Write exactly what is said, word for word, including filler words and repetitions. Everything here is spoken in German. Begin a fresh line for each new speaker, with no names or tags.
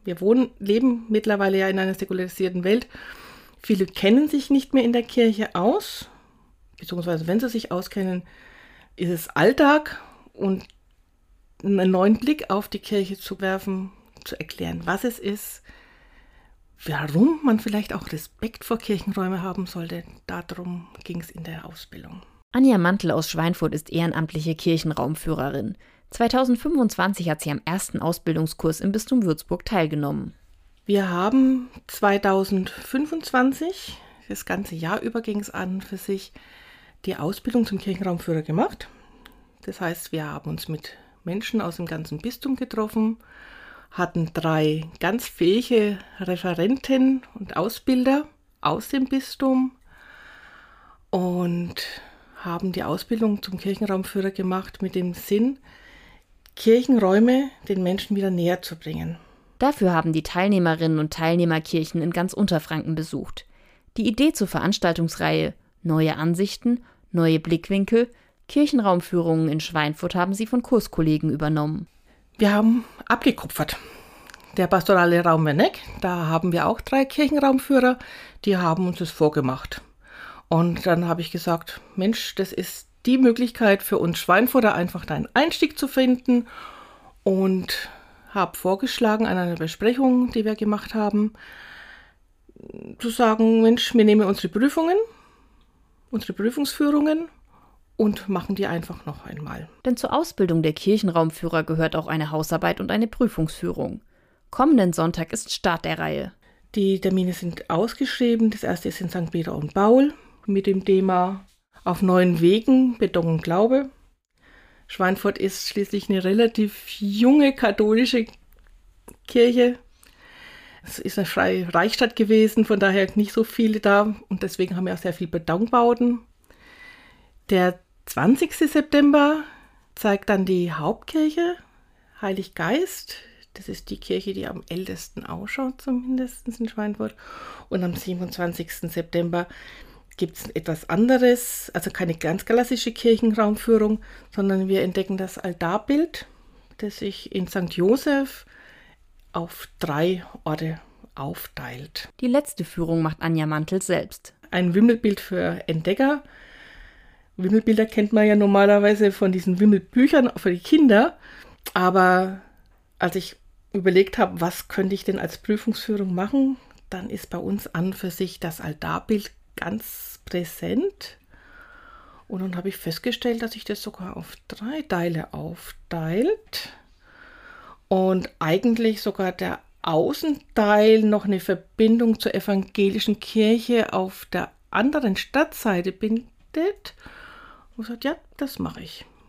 wir wohnen, leben mittlerweile ja in einer säkularisierten Welt. Viele kennen sich nicht mehr in der Kirche aus, beziehungsweise wenn sie sich auskennen, ist es Alltag, und einen neuen Blick auf die Kirche zu werfen, zu erklären, was es ist, warum man vielleicht auch Respekt vor Kirchenräumen haben sollte. Darum ging es in der Ausbildung.
Anja Mantl aus Schweinfurt ist ehrenamtliche Kirchenraumführerin. zweitausendfünfundzwanzig hat sie am ersten Ausbildungskurs im Bistum Würzburg teilgenommen.
Wir haben zweitausendfünfundzwanzig, das ganze Jahr über ging es an für sich, die Ausbildung zum Kirchenraumführer gemacht. Das heißt, wir haben uns mit Menschen aus dem ganzen Bistum getroffen, hatten drei ganz fähige Referenten und Ausbilder aus dem Bistum und haben die Ausbildung zum Kirchenraumführer gemacht mit dem Sinn, Kirchenräume den Menschen wieder näher zu bringen.
Dafür haben die Teilnehmerinnen und Teilnehmer Kirchen in ganz Unterfranken besucht. Die Idee zur Veranstaltungsreihe Neue Ansichten, neue Blickwinkel, Kirchenraumführungen in Schweinfurt haben sie von Kurskollegen übernommen.
Wir haben abgekupfert. Der pastorale Raum Werneck, da haben wir auch drei Kirchenraumführer, die haben uns das vorgemacht. Und dann habe ich gesagt, Mensch, das ist die Möglichkeit für uns Schweinfurter, einfach da einen Einstieg zu finden, und habe vorgeschlagen an einer Besprechung, die wir gemacht haben, zu sagen, Mensch, wir nehmen unsere Prüfungen, unsere Prüfungsführungen und machen die einfach noch einmal.
Denn zur Ausbildung der Kirchenraumführer gehört auch eine Hausarbeit und eine Prüfungsführung. Kommenden Sonntag ist Start der Reihe.
Die Termine sind ausgeschrieben. Das erste ist in Sankt Peter und Paul mit dem Thema Auf neuen Wegen, Beton und Glaube. Schweinfurt ist schließlich eine relativ junge katholische Kirche. Es ist eine freie Reichsstadt gewesen, von daher nicht so viele da, und deswegen haben wir auch sehr viele Betonbauten. Der zwanzigsten September zeigt dann die Hauptkirche, Heilig Geist. Das ist die Kirche, die am ältesten ausschaut, zumindest in Schweinfurt. Und am siebenundzwanzigsten September gibt es etwas anderes, also keine ganz klassische Kirchenraumführung, sondern wir entdecken das Altarbild, das sich in Sankt Joseph auf drei Orte aufteilt.
Die letzte Führung macht Anja Mantl selbst.
Ein Wimmelbild für Entdecker. Wimmelbilder kennt man ja normalerweise von diesen Wimmelbüchern für die Kinder, aber als ich überlegt habe, was könnte ich denn als Prüfungsführung machen, dann ist bei uns an für sich das Altarbild ganz präsent. Und dann habe ich festgestellt, dass sich das sogar auf drei Teile aufteilt und eigentlich sogar der Außenteil noch eine Verbindung zur evangelischen Kirche auf der anderen Stadtseite bindet. Und gesagt, ja, das mache ich.